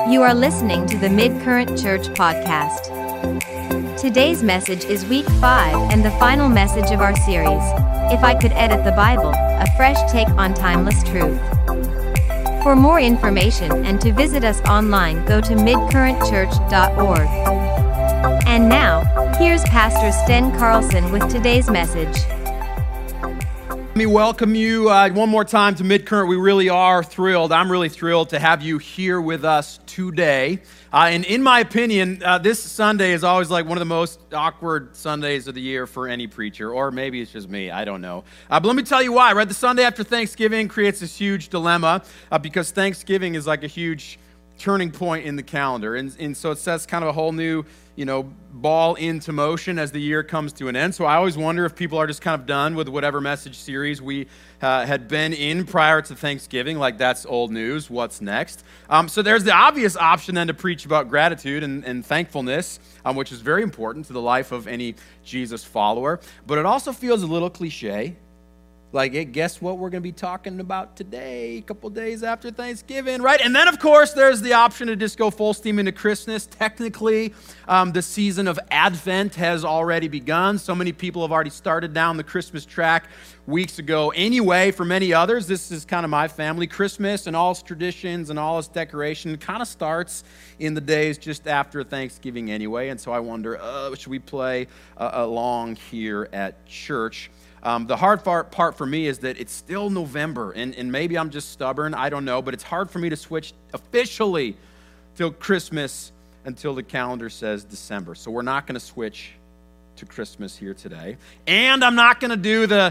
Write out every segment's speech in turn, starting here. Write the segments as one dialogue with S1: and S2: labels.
S1: You are listening to the Mid-Current Church podcast. Today's message is week 5 and the final message of our series, If I Could Edit the Bible, a fresh take on timeless truth. For more information and to visit us online, go to midcurrentchurch.org. And now, here's Pastor Sten Carlson with today's message.
S2: Let me welcome you one more time to Mid-Current. We really are thrilled. I'm really thrilled to have you here with us today. And in my opinion, this Sunday is always like one of the most awkward Sundays of the year for any preacher, or maybe it's just me, I don't know. But let me tell you why, right? The Sunday after Thanksgiving creates this huge dilemma because Thanksgiving is like a huge turning point in the calendar. And so it sets kind of a whole new, ball into motion as the year comes to an end. So I always wonder if people are just kind of done with whatever message series we had been in prior to Thanksgiving, like that's old news, what's next? So there's the obvious option then to preach about gratitude and thankfulness, which is very important to the life of any Jesus follower. But it also feels a little cliche. Like, hey, guess what we're going to be talking about today, a couple days after Thanksgiving, right? And then, of course, there's the option to just go full steam into Christmas. Technically, the season of Advent has already begun. So many people have already started down the Christmas track weeks ago. Anyway, for many others, this is kind of my family. Christmas and all its traditions and all its decoration kind of starts in the days just after Thanksgiving anyway. And so I wonder, should we play along here at church? The hard part for me is that it's still November, and maybe I'm just stubborn, I don't know, but it's hard for me to switch officially till Christmas until the calendar says December. So we're not going to switch to Christmas here today. And I'm not going to do the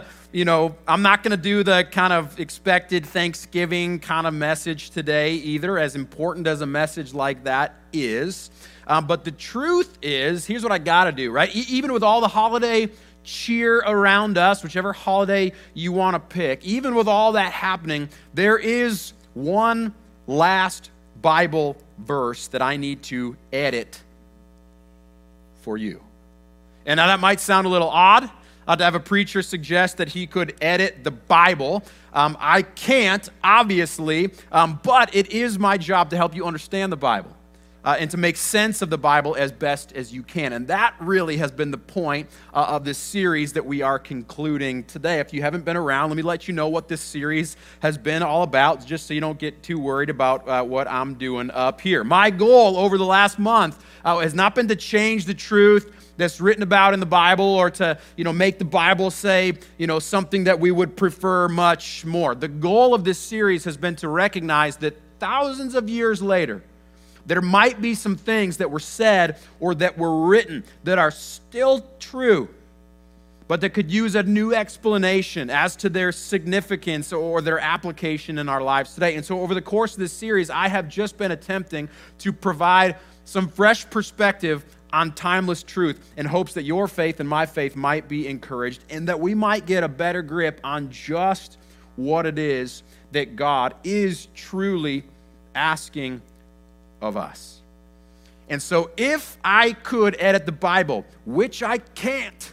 S2: kind of expected Thanksgiving kind of message today either, as important as a message like that is. But the truth is, here's what I got to do, right? Even with all the holiday cheer around us, whichever holiday you want to pick, even with all that happening, there is one last Bible verse that I need to edit for you. And now that might sound a little odd to have a preacher suggest that he could edit the Bible. I can't, obviously, but it is my job to help you understand the Bible. And to make sense of the Bible as best as you can. And that really has been the point of this series that we are concluding today. If you haven't been around, let me let you know what this series has been all about, just so you don't get too worried about what I'm doing up here. My goal over the last month has not been to change the truth that's written about in the Bible, or to, make the Bible say, something that we would prefer much more. The goal of this series has been to recognize that thousands of years later, there might be some things that were said or that were written that are still true, but that could use a new explanation as to their significance or their application in our lives today. And so over the course of this series, I have just been attempting to provide some fresh perspective on timeless truth in hopes that your faith and my faith might be encouraged, and that we might get a better grip on just what it is that God is truly asking of us. And so if I could edit the Bible, which I can't,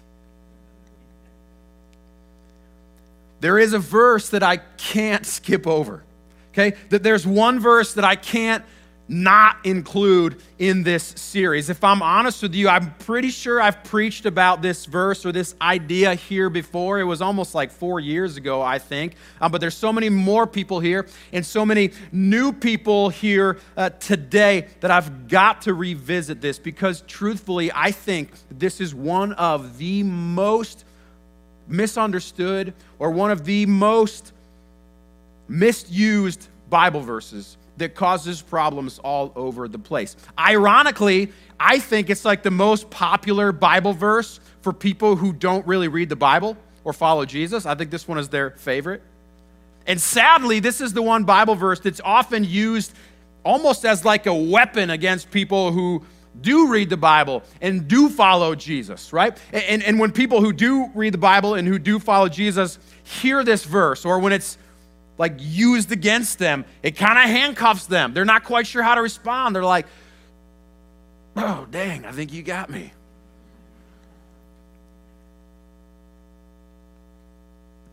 S2: there is a verse that I can't skip over. Okay? That there's one verse that I can't not include in this series. If I'm honest with you, I'm pretty sure I've preached about this verse or this idea here before. It was almost like 4 years ago, I think. But there's so many more people here and so many new people here today that I've got to revisit this, because truthfully, I think this is one of the most misunderstood or one of the most misused Bible verses that causes problems all over the place. Ironically, I think it's like the most popular Bible verse for people who don't really read the Bible or follow Jesus. I think this one is their favorite. And sadly, this is the one Bible verse that's often used almost as like a weapon against people who do read the Bible and do follow Jesus, right? And when people who do read the Bible and who do follow Jesus hear this verse, or when it's like used against them, it kind of handcuffs them. They're not quite sure how to respond. They're like, oh, dang, I think you got me.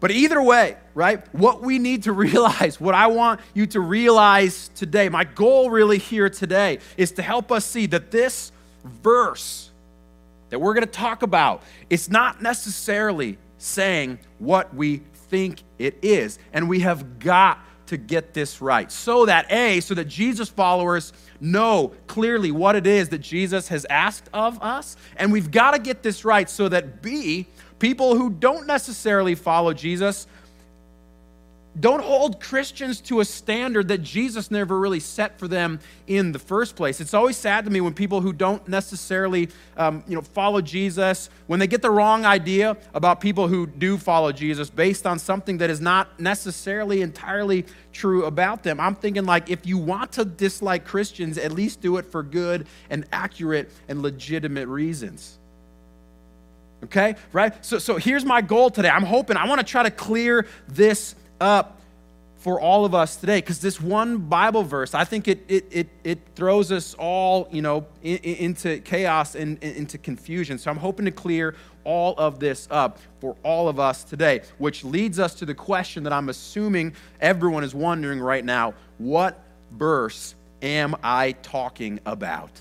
S2: But either way, right, what we need to realize, what I want you to realize today, my goal really here today is to help us see that this verse that we're going to talk about, it's not necessarily saying what we think it is. And we have got to get this right so that Jesus followers know clearly what it is that Jesus has asked of us. And we've got to get this right so that B, people who don't necessarily follow Jesus don't hold Christians to a standard that Jesus never really set for them in the first place. It's always sad to me when people who don't necessarily follow Jesus, when they get the wrong idea about people who do follow Jesus based on something that is not necessarily entirely true about them. I'm thinking, like, if you want to dislike Christians, at least do it for good and accurate and legitimate reasons. Okay, right? So here's my goal today. I want to try to clear this up for all of us today, because this one Bible verse, I think it throws us all, into chaos and into confusion. So I'm hoping to clear all of this up for all of us today, which leads us to the question that I'm assuming everyone is wondering right now: what verse am I talking about?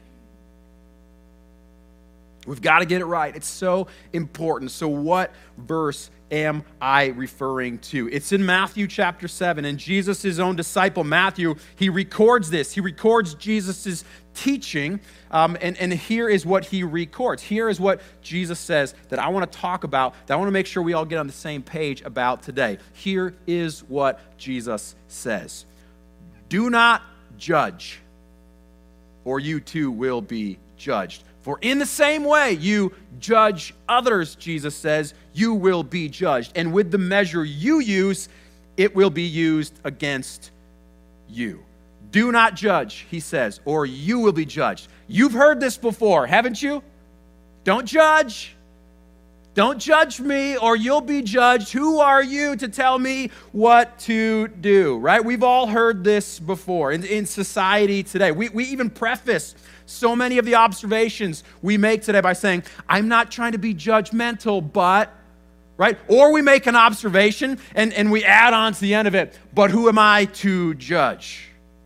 S2: We've got to get it right. It's so important. So what verse am I referring to? It's in Matthew chapter 7, and Jesus, his own disciple, Matthew, he records this. He records Jesus' teaching, and here is what he records. Here is what Jesus says that I want to talk about, that I want to make sure we all get on the same page about today. Here is what Jesus says. Do not judge, or you too will be judged. For in the same way you judge others, Jesus says, you will be judged. And with the measure you use, it will be used against you. Do not judge, he says, or you will be judged. You've heard this before, haven't you? Don't judge. Don't judge me, or you'll be judged. Who are you to tell me what to do, right? We've all heard this before in society today. We even preface so many of the observations we make today by saying, I'm not trying to be judgmental, but, right? Or we make an observation and we add on to the end of it, but who am I to judge?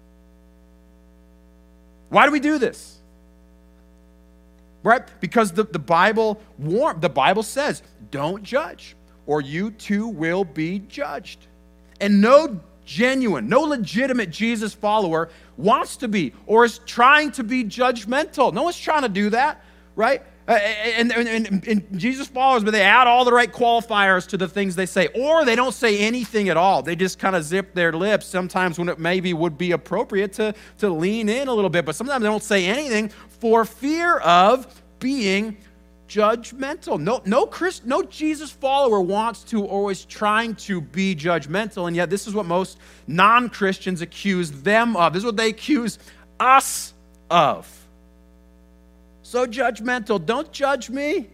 S2: Why do we do this? Right? Because the Bible says, don't judge, or you too will be judged. And no legitimate Jesus follower wants to be or is trying to be judgmental. No one's trying to do that, right? And Jesus followers, but they add all the right qualifiers to the things they say, or they don't say anything at all. They just kind of zip their lips sometimes when it maybe would be appropriate to lean in a little bit, but sometimes they don't say anything for fear of being judgmental. No Jesus follower wants to or is trying to be judgmental, and yet this is what most non-Christians accuse them of. This is what they accuse us of. So judgmental. Don't judge me.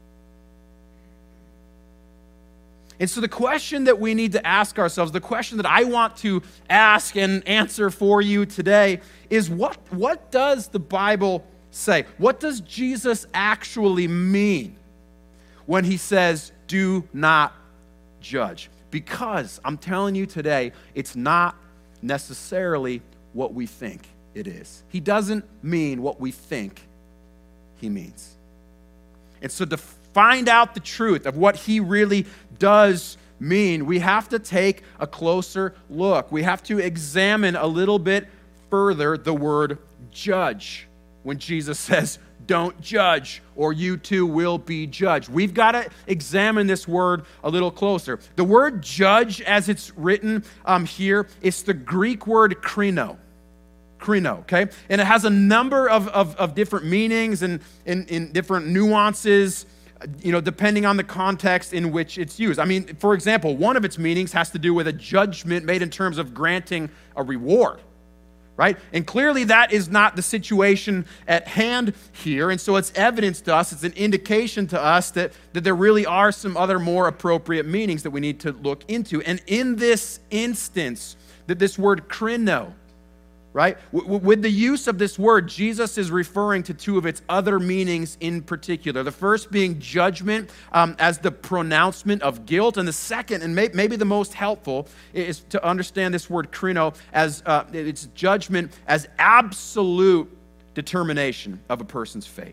S2: And so the question that we need to ask ourselves, the question that I want to ask and answer for you today is what does the Bible say? What does Jesus actually mean when he says, do not judge? Because I'm telling you today, it's not necessarily what we think it is. He doesn't mean what we think he means. And so to find out the truth of what he really does mean, we have to take a closer look. We have to examine a little bit further the word judge when Jesus says, don't judge, or you too will be judged. We've got to examine this word a little closer. The word judge, as it's written here, it's the Greek word krino, okay? And it has a number of different meanings and in different nuances, depending on the context in which it's used. I mean, for example, one of its meanings has to do with a judgment made in terms of granting a reward, right? And clearly that is not the situation at hand here. And so it's evidence to us, it's an indication to us that there really are some other more appropriate meanings that we need to look into. And in this instance, that this word krino, right? With the use of this word, Jesus is referring to two of its other meanings in particular. The first being judgment as the pronouncement of guilt, and the second, and maybe the most helpful, is to understand this word krino as its judgment as absolute determination of a person's fate.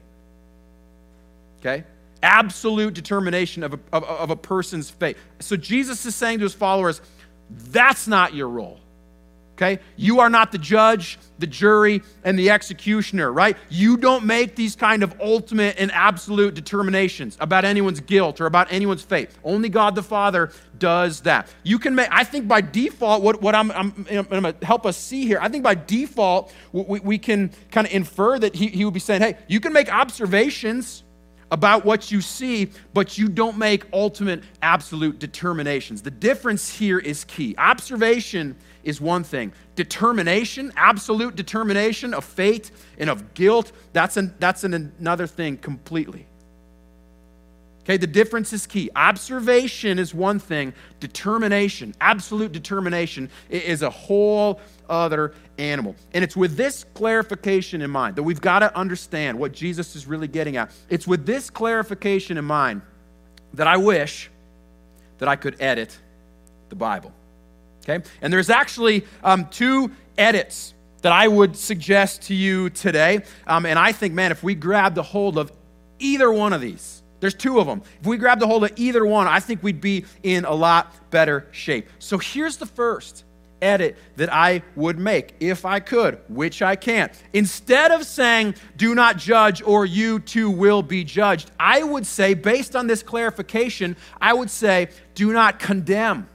S2: Okay? Absolute determination of a person's fate. So Jesus is saying to his followers, that's not your role. Okay? You are not the judge, the jury, and the executioner, right? You don't make these kind of ultimate and absolute determinations about anyone's guilt or about anyone's fate. Only God the Father does that. You can make, I think by default, what I'm going to help us see here, I think by default, we can kind of infer that he would be saying, hey, you can make observations about what you see, but you don't make ultimate, absolute determinations. The difference here is key. Observation is one thing. Determination, absolute determination of fate and of guilt, that's another thing completely. Okay, the difference is key. Observation is one thing. Determination, absolute determination, is a whole other animal. And it's with this clarification in mind that we've got to understand what Jesus is really getting at. It's with this clarification in mind that I wish that I could edit the Bible. Okay? And there's actually two edits that I would suggest to you today. And I think, man, if we grabbed a hold of either one of these, there's two of them. If we grabbed a hold of either one, I think we'd be in a lot better shape. So here's the first edit that I would make if I could, which I can't. Instead of saying, do not judge or you too will be judged, I would say, based on this clarification, I would say, do not condemn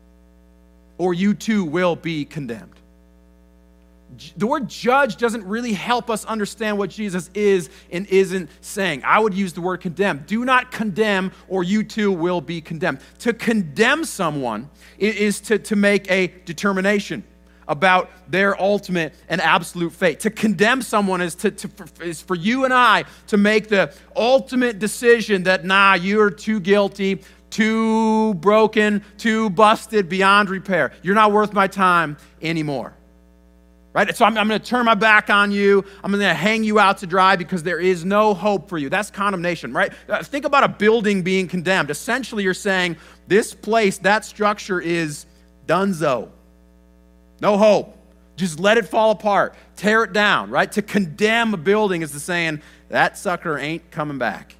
S2: or you too will be condemned. The word judge doesn't really help us understand what Jesus is and isn't saying. I would use the word condemn. Do not condemn or you too will be condemned. To condemn someone is to make a determination about their ultimate and absolute fate. To condemn someone is for you and I to make the ultimate decision that, nah, you're too guilty, too broken, too busted, beyond repair. You're not worth my time anymore. Right? So I'm going to turn my back on you. I'm going to hang you out to dry because there is no hope for you. That's condemnation, right? Think about a building being condemned. Essentially, you're saying this place, that structure is donezo. No hope. Just let it fall apart. Tear it down, right? To condemn a building is the saying, that sucker ain't coming back.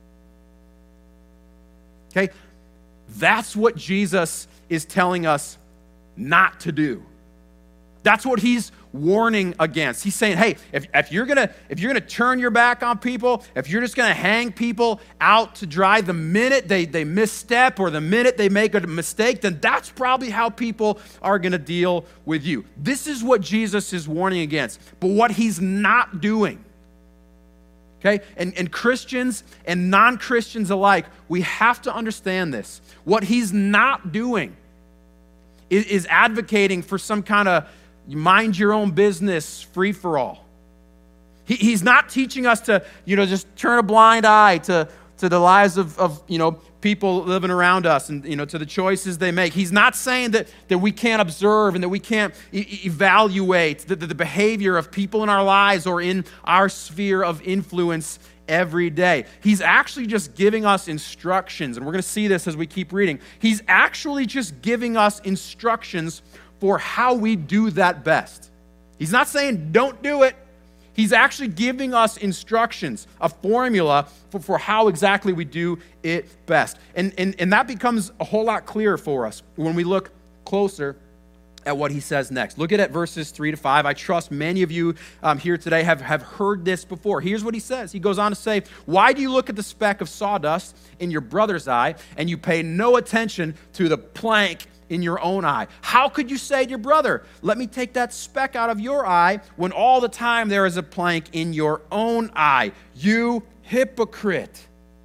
S2: Okay? That's what Jesus is telling us not to do. That's what he's warning against. He's saying, hey, if you're gonna turn your back on people, if you're just gonna hang people out to dry the minute they misstep or the minute they make a mistake, then that's probably how people are gonna deal with you. This is what Jesus is warning against. But what he's not doing, okay, and Christians and non-Christians alike, we have to understand this. What he's not doing is advocating for some kind of mind your own business, free for all. He's not teaching us to, just turn a blind eye to the lives of people living around us and, to the choices they make. He's not saying that we can't observe and that we can't evaluate the behavior of people in our lives or in our sphere of influence every day. He's actually just giving us instructions, and we're going to see this as we keep reading. He's actually just giving us instructions for how we do that best. He's not saying don't do it. He's actually giving us instructions, a formula for how exactly we do it best. And that becomes a whole lot clearer for us when we look closer at what he says next. Look at verses 3-5. I trust many of you here today have heard this before. Here's what he says. He goes on to say, why do you look at the speck of sawdust in your brother's eye and you pay no attention to the plank in your own eye? How could you say to your brother, let me take that speck out of your eye, when all the time there is a plank in your own eye? You hypocrite,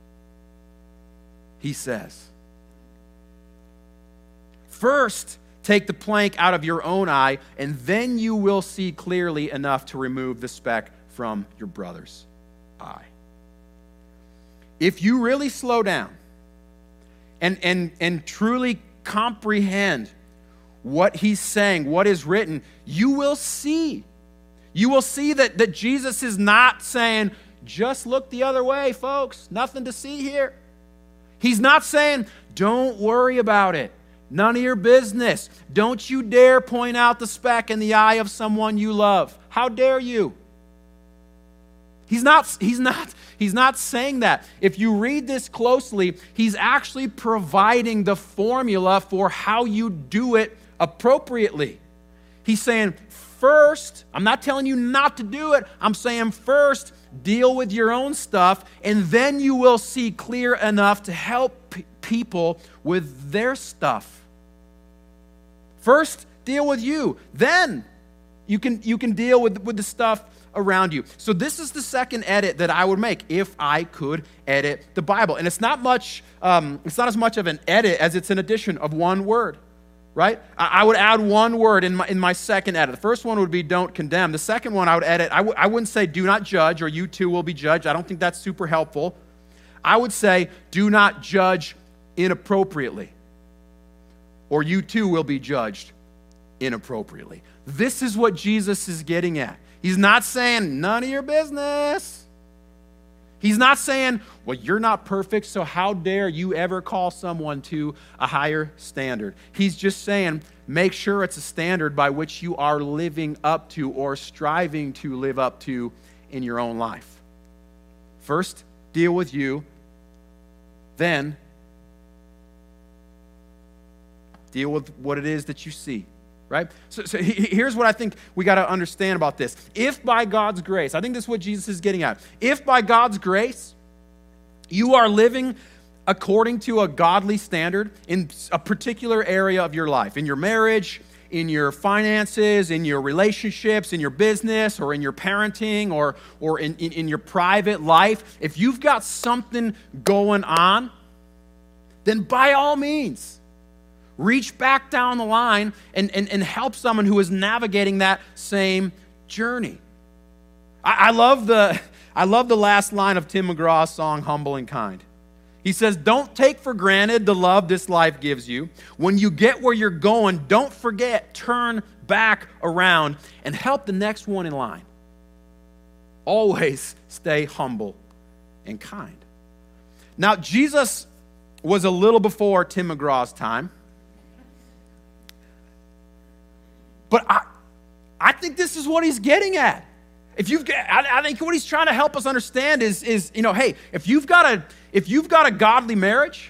S2: he says. First, take the plank out of your own eye, and then you will see clearly enough to remove the speck from your brother's eye. If you really slow down and truly comprehend what he's saying, what is written, you will see You will see that Jesus is not saying, just look the other way, folks. Nothing to see here. He's not saying, don't worry about it. None of your business. Don't you dare point out the speck in the eye of someone you love. How dare you? He's not saying that. If you read this closely, he's actually providing the formula for how you do it appropriately. He's saying, first, I'm not telling you not to do it. I'm saying first, deal with your own stuff, and then you will see clear enough to help people with their stuff. First, deal with you. Then you can deal with the stuff around you. So this is the second edit that I would make if I could edit the Bible. And it's not much. It's not as much of an edit as it's an addition of one word, right? I would add one word in my second edit. The first one would be don't condemn. The second one I would edit. I wouldn't say do not judge or you too will be judged. I don't think that's super helpful. I would say do not judge inappropriately, or you too will be judged inappropriately. This is what Jesus is getting at. He's not saying none of your business. He's not saying, well, you're not perfect, so how dare you ever call someone to a higher standard. He's just saying, make sure it's a standard by which you are living up to or striving to live up to in your own life. First, deal with you. Then, deal with what it is that you see. Right? So here's what I think we got to understand about this. If by God's grace, I think this is what Jesus is getting at. If by God's grace, you are living according to a godly standard in a particular area of your life, in your marriage, in your finances, in your relationships, in your business, or in your parenting, or in your private life, if you've got something going on, then by all means, reach back down the line and help someone who is navigating that same journey. I love the last line of Tim McGraw's song, Humble and Kind. He says, don't take for granted the love this life gives you. When you get where you're going, don't forget, turn back around and help the next one in line. Always stay humble and kind. Now, Jesus was a little before Tim McGraw's time. But I think this is what he's getting at. I think what he's trying to help us understand is hey, if you've got a godly marriage,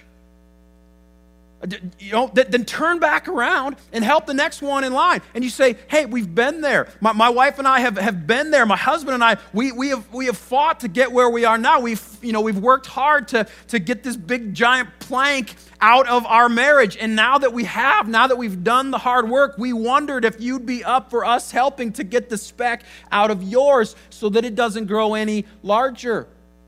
S2: then turn back around and help the next one in line. And you say, hey, we've been there. My wife and I have been there. My husband and I, we have fought to get where we are now. We've worked hard to get this big giant plank out of our marriage. And now that we've done the hard work, we wondered if you'd be up for us helping to get the speck out of yours so that it doesn't grow any larger.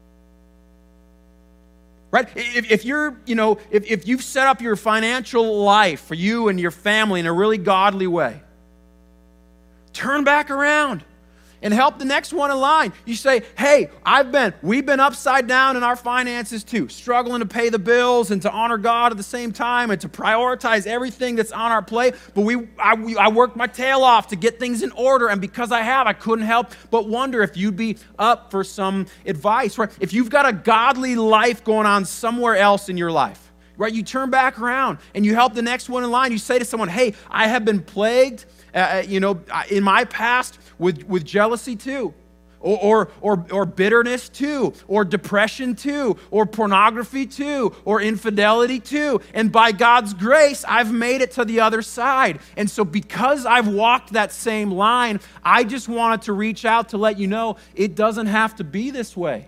S2: Right? If you've set up your financial life for you and your family in a really godly way, turn back around and help the next one in line. You say, hey, we've been upside down in our finances too, struggling to pay the bills and to honor God at the same time and to prioritize everything that's on our plate. But I worked my tail off to get things in order, and because I couldn't help but wonder if you'd be up for some advice. Right? If you've got a godly life going on somewhere else in your life, right? You turn back around and you help the next one in line. You say to someone, hey, I have been plagued, in my past with jealousy too, or bitterness too, or depression too, or pornography too, or infidelity too. And by God's grace, I've made it to the other side. And so because I've walked that same line, I just wanted to reach out to let you know it doesn't have to be this way.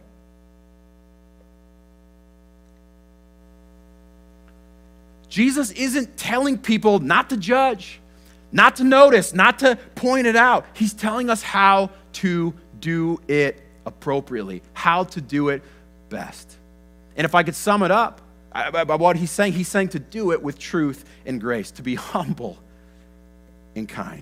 S2: Jesus isn't telling people not to judge, not to notice, not to point it out. He's telling us how to do it appropriately, how to do it best. And if I could sum it up by what he's saying to do it with truth and grace, to be humble and kind.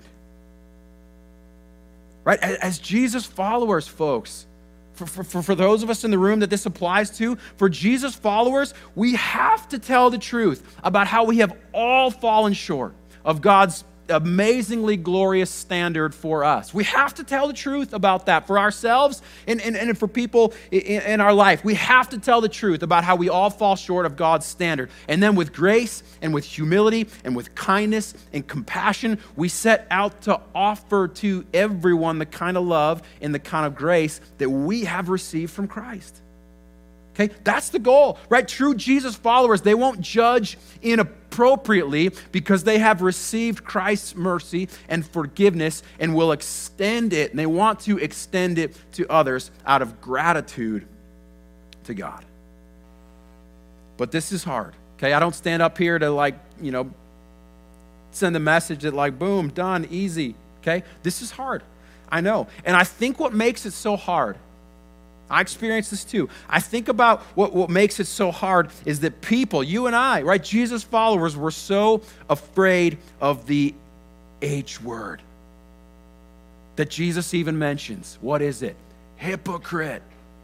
S2: Right? As Jesus followers, folks, for those of us in the room that this applies to, for Jesus followers, we have to tell the truth about how we have all fallen short of God's amazingly glorious standard for us. We have to tell the truth about that for ourselves and for people in our life. We have to tell the truth about how we all fall short of God's standard. And then with grace and with humility and with kindness and compassion, we set out to offer to everyone the kind of love and the kind of grace that we have received from Christ. Okay, that's the goal, right? True Jesus followers, they won't judge inappropriately because they have received Christ's mercy and forgiveness and will extend it, and they want to extend it to others out of gratitude to God. But this is hard, okay? I don't stand up here to send a message that boom, done, easy, okay? This is hard, I know. And I think what makes it so hard, I experience this too. I think about what makes it so hard is that people, you and I, right, Jesus followers, were so afraid of the H word that Jesus even mentions. What is it? Hypocrite.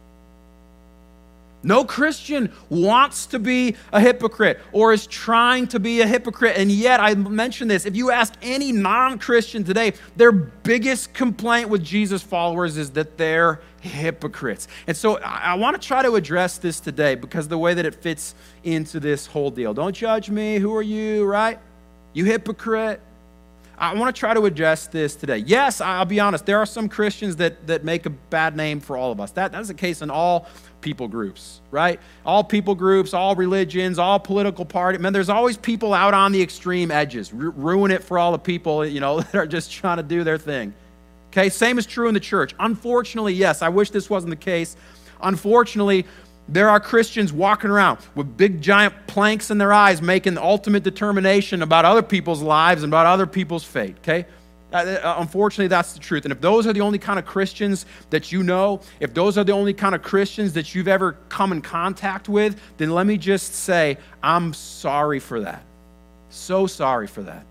S2: No Christian wants to be a hypocrite or is trying to be a hypocrite. And yet, I mentioned this, if you ask any non-Christian today, their biggest complaint with Jesus followers is that they're hypocrites. And so I want to try to address this today because the way that it fits into this whole deal. Don't judge me. Who are you, right? You hypocrite. I want to try to address this today. Yes, I'll be honest, there are some Christians that make a bad name for all of us. That is the case in all people groups, right? All people groups, all religions, all political parties. Man, there's always people out on the extreme edges, ruin it for all the people, that are just trying to do their thing. Okay, same is true in the church. Unfortunately, yes, I wish this wasn't the case. Unfortunately, there are Christians walking around with big giant planks in their eyes making the ultimate determination about other people's lives and about other people's fate, okay? Unfortunately, that's the truth. And if those are the only kind of Christians that you know, if those are the only kind of Christians that you've ever come in contact with, then let me just say, I'm sorry for that. So sorry for that.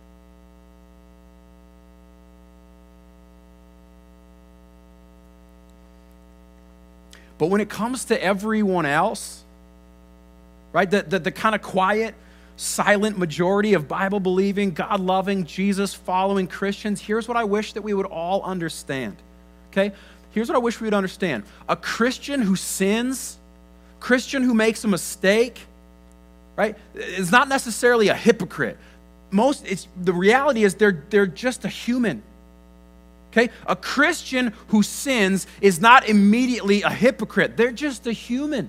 S2: But when it comes to everyone else, right, the kind of quiet, silent majority of Bible-believing, God-loving, Jesus-following Christians, here's what I wish that we would all understand, okay? Here's what I wish we would understand. A Christian who sins, Christian who makes a mistake, right, is not necessarily a hypocrite. The reality is they're just a human. Okay? A Christian who sins is not immediately a hypocrite. They're just a human.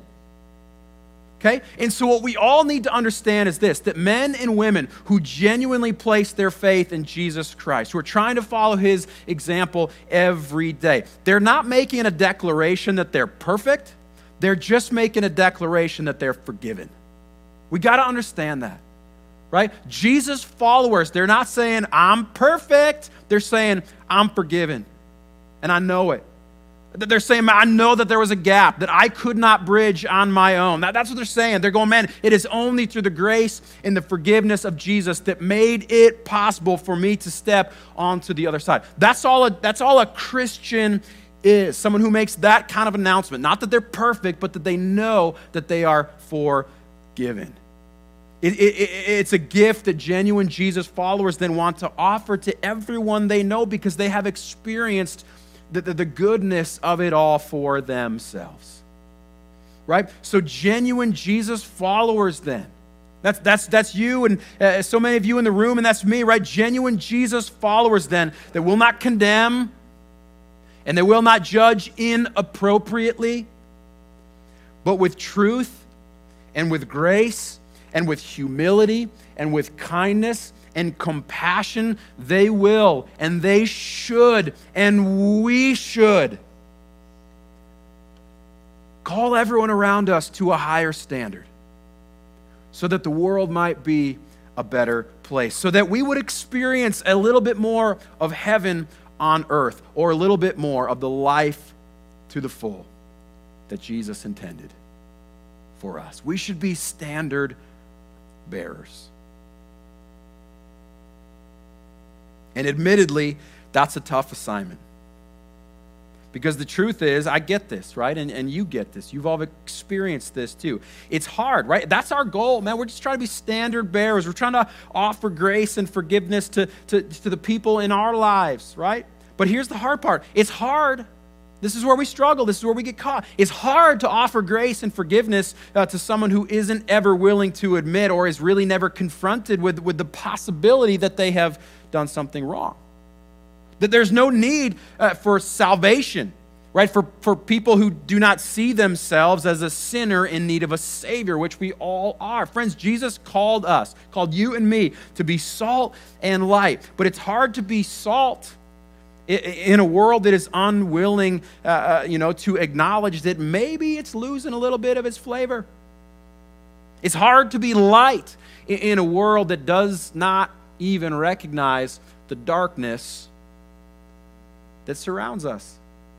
S2: Okay? And so what we all need to understand is this, that men and women who genuinely place their faith in Jesus Christ, who are trying to follow his example every day, they're not making a declaration that they're perfect. They're just making a declaration that they're forgiven. We got to understand that. Right? Jesus followers, they're not saying, I'm perfect. They're saying, I'm forgiven. And I know it. They're saying, I know that there was a gap that I could not bridge on my own. That's what they're saying. They're going, man, it is only through the grace and the forgiveness of Jesus that made it possible for me to step onto the other side. That's all a Christian is. Someone who makes that kind of announcement. Not that they're perfect, but that they know that they are forgiven. It's a gift that genuine Jesus followers then want to offer to everyone they know because they have experienced the goodness of it all for themselves. Right? So genuine Jesus followers then, that's you and so many of you in the room, and that's me, right? Genuine Jesus followers then that will not condemn and they will not judge inappropriately, but with truth and with grace and with humility and with kindness and compassion, they will and they should and we should call everyone around us to a higher standard so that the world might be a better place, so that we would experience a little bit more of heaven on earth or a little bit more of the life to the full that Jesus intended for us. We should be standard bearers. And admittedly, that's a tough assignment. Because the truth is, I get this, right? And you get this. You've all experienced this too. It's hard, right? That's our goal, man. We're just trying to be standard bearers. We're trying to offer grace and forgiveness to the people in our lives, right? But here's the hard part. It's hard. This is where we struggle. This is where we get caught. It's hard to offer grace and forgiveness to someone who isn't ever willing to admit or is really never confronted with the possibility that they have done something wrong. That there's no need for salvation, right? For people who do not see themselves as a sinner in need of a Savior, which we all are. Friends, Jesus called us, called you and me to be salt and light. But it's hard to be salt in a world that is unwilling, to acknowledge that maybe it's losing a little bit of its flavor. It's hard to be light in a world that does not even recognize the darkness that surrounds us.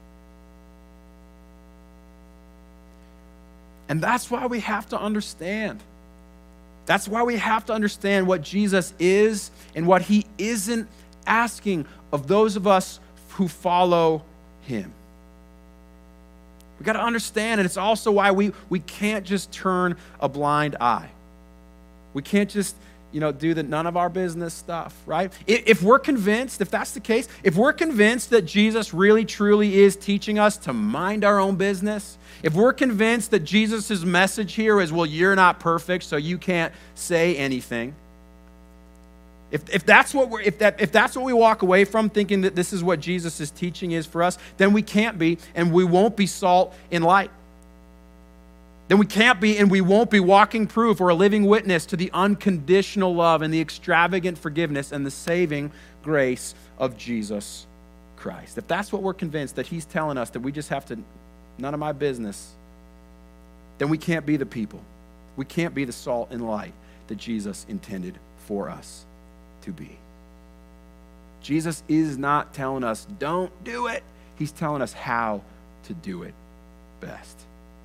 S2: And that's why we have to understand. That's why we have to understand what Jesus is and what he isn't asking of those of us who follow him. We got to understand, and it's also why we can't just turn a blind eye. We can't just do the none of our business stuff, right? If we're convinced, if that's the case, if we're convinced that Jesus really truly is teaching us to mind our own business, if we're convinced that Jesus' message here is, well, you're not perfect, so you can't say anything. If that's what we walk away from, thinking that this is what Jesus' teaching is for us, then we can't be, and we won't be salt and light. Then we can't be and we won't be walking proof or a living witness to the unconditional love and the extravagant forgiveness and the saving grace of Jesus Christ. If that's what we're convinced, that he's telling us that we just have to, none of my business, then we can't be the people. We can't be the salt and light that Jesus intended for us to be. Jesus is not telling us, don't do it. He's telling us how to do it best.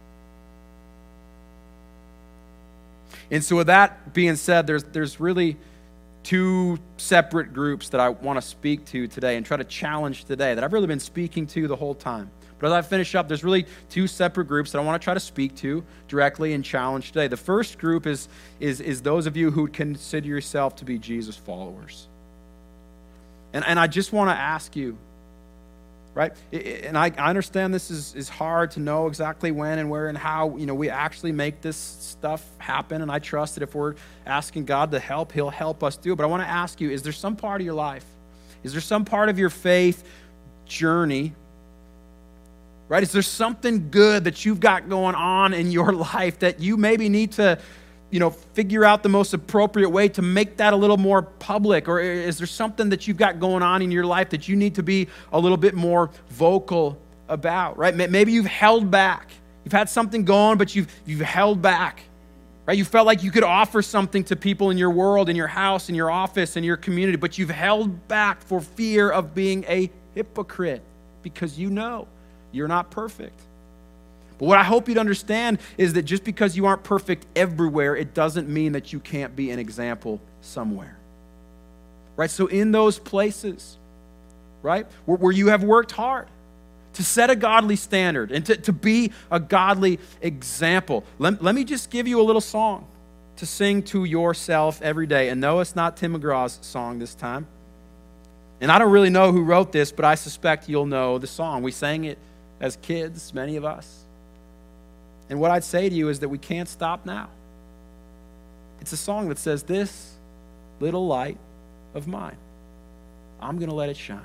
S2: And so with that being said, there's really two separate groups that I want to speak to today and try to challenge today that I've really been speaking to the whole time. But as I finish up, there's really two separate groups that I want to try to speak to directly and challenge today. The first group is those of you who consider yourself to be Jesus followers. And I just want to ask you, right? And I understand this is hard to know exactly when and where and how, we actually make this stuff happen. And I trust that if we're asking God to help, he'll help us do it. But I want to ask you, is there some part of your life, is there some part of your faith journey, right? Is there something good that you've got going on in your life that you maybe need to, figure out the most appropriate way to make that a little more public? Or is there something that you've got going on in your life that you need to be a little bit more vocal about, right? Maybe you've held back. You've had something going, but you've held back, right? You felt like you could offer something to people in your world, in your house, in your office, in your community, but you've held back for fear of being a hypocrite because you're not perfect. But what I hope you'd understand is that just because you aren't perfect everywhere, it doesn't mean that you can't be an example somewhere. Right? So in those places, right, where you have worked hard to set a godly standard and to be a godly example, let me just give you a little song to sing to yourself every day. And no, it's not Tim McGraw's song this time. And I don't really know who wrote this, but I suspect you'll know the song. We sang it as kids, many of us. And what I'd say to you is that we can't stop now. It's a song that says, this little light of mine, I'm going to let it shine.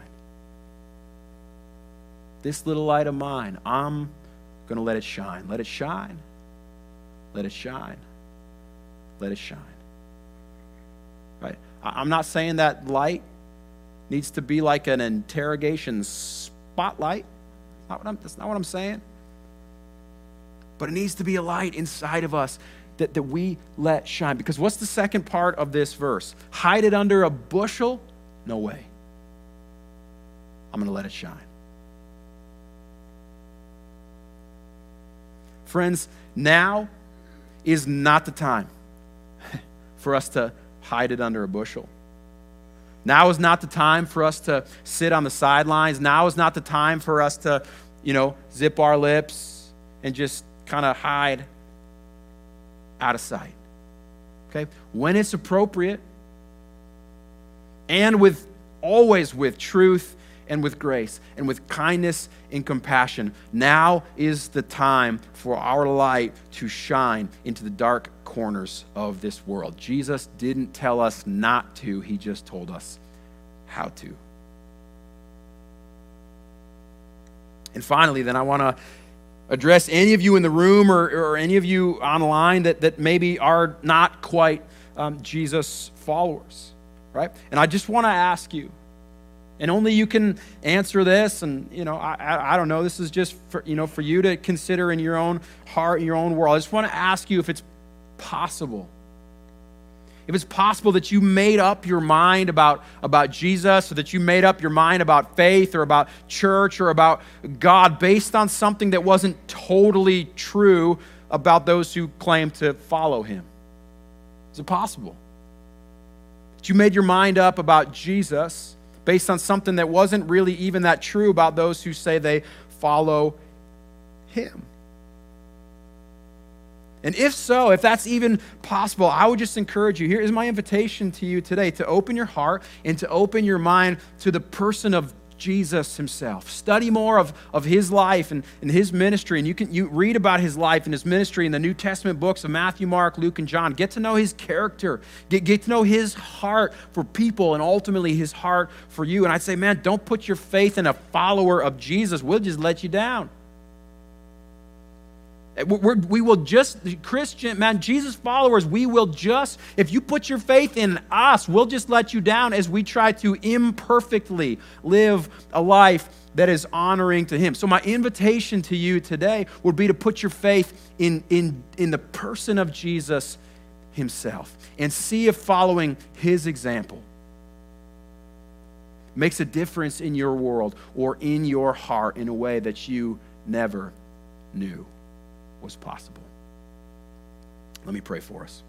S2: This little light of mine, I'm going to let it shine. Let it shine. Let it shine. Let it shine. Right? I'm not saying that light needs to be like an interrogation spotlight. That's not what I'm saying. But it needs to be a light inside of us that we let shine. Because what's the second part of this verse? Hide it under a bushel? No way. I'm going to let it shine. Friends, now is not the time for us to hide it under a bushel. Now is not the time for us to sit on the sidelines. Now is not the time for us to zip our lips and just kind of hide out of sight. Okay? When it's appropriate, and always with truth and with grace and with kindness and compassion. Now is the time for our light to shine into the dark corners of this world. Jesus didn't tell us not to, he just told us how to. And finally, then, I want to address any of you in the room or any of you online that maybe are not quite Jesus followers, right? And I just want to ask you, and only you can answer this, and I don't know, this is just for you to consider in your own heart, in your own world. I just want to ask you if it's possible. If it's possible that you made up your mind about Jesus, or that you made up your mind about faith or about church or about God based on something that wasn't totally true about those who claim to follow him. Is it possible that you made your mind up about Jesus based on something that wasn't really even that true about those who say they follow him? And if so, if that's even possible, I would just encourage you, here is my invitation to you today, to open your heart and to open your mind to the person of Jesus himself. Study more of his life and his ministry, and you read about his life and his ministry in the New Testament books of Matthew, Mark, Luke, and John. Get to know his character. Get to know his heart for people and ultimately his heart for you. And I'd say, man, don't put your faith in a follower of Jesus. We'll just let you down. We will just, Christian, man, Jesus followers, we will just, if you put your faith in us, we'll just let you down as we try to imperfectly live a life that is honoring to him. So my invitation to you today would be to put your faith in the person of Jesus himself and see if following his example makes a difference in your world or in your heart in a way that you never knew was possible. Let me pray for us.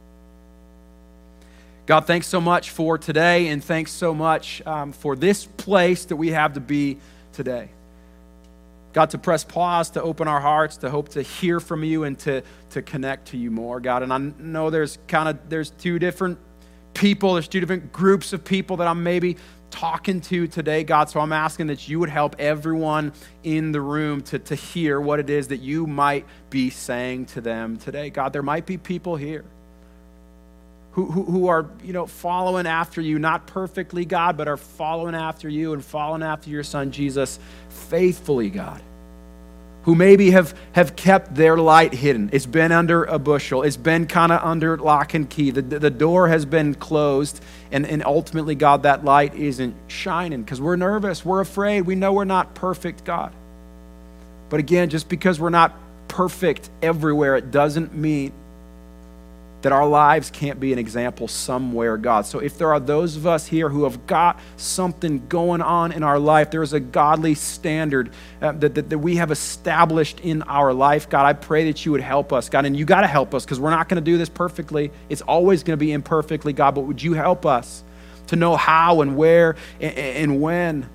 S2: God, thanks so much for today, and thanks so much for this place that we have to be today. God, to press pause, to open our hearts, to hope to hear from you and to connect to you more, God. And I know there's two different people, there's two different groups of people that I'm maybe talking to today, God. So I'm asking that you would help everyone in the room to hear what it is that you might be saying to them today. God, there might be people here who are, following after you, not perfectly, God, but are following after you and following after your son, Jesus, faithfully, God, who maybe have kept their light hidden. It's been under a bushel. It's been kind of under lock and key. The door has been closed, and ultimately, God, that light isn't shining because we're nervous. We're afraid. We know we're not perfect, God. But again, just because we're not perfect everywhere, it doesn't mean that our lives can't be an example somewhere, God. So if there are those of us here who have got something going on in our life, there is a godly standard that we have established in our life, God, I pray that you would help us, God. And you got to help us because we're not going to do this perfectly. It's always going to be imperfectly, God. But would you help us to know how and where and when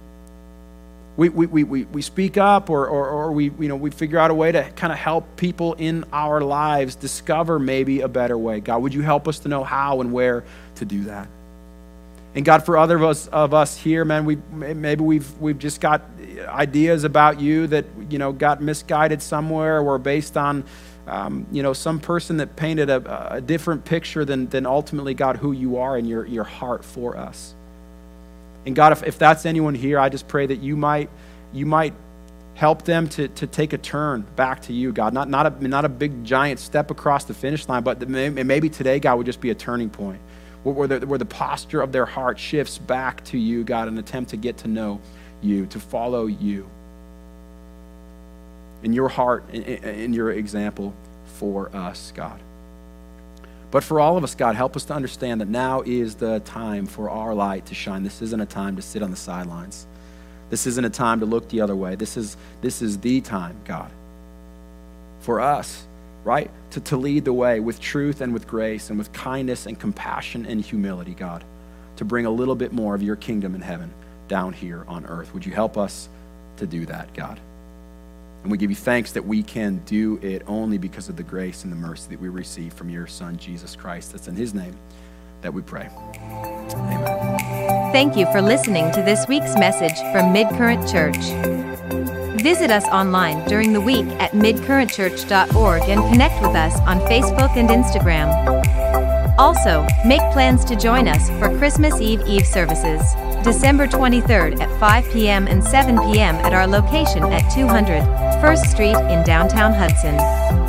S2: we speak up or we figure out a way to kind of help people in our lives discover maybe a better way. God, would you help us to know how and where to do that? And God, for other of us here, man, we've just got ideas about you that got misguided somewhere or based on some person that painted a different picture than ultimately, God, who you are and your heart for us. And God, if that's anyone here, I just pray that you might help them to take a turn back to you, God. Not a big giant step across the finish line, but maybe today, God, would just be a turning point where the posture of their heart shifts back to you, God, in an attempt to get to know you, to follow you in your heart, in your example for us, God. But for all of us, God, help us to understand that now is the time for our light to shine. This isn't a time to sit on the sidelines. This isn't a time to look the other way. This is the time, God, for us, right, to lead the way with truth and with grace and with kindness and compassion and humility, God, to bring a little bit more of your kingdom in heaven down here on earth. Would you help us to do that, God? And we give you thanks that we can do it only because of the grace and the mercy that we receive from your Son, Jesus Christ. That's in his name that we pray. Amen.
S1: Thank you for listening to this week's message from Midcurrent Church. Visit us online during the week at midcurrentchurch.org and connect with us on Facebook and Instagram. Also, make plans to join us for Christmas Eve services, December 23rd at 5 p.m. and 7 p.m. at our location at 200 First Street in downtown Hudson.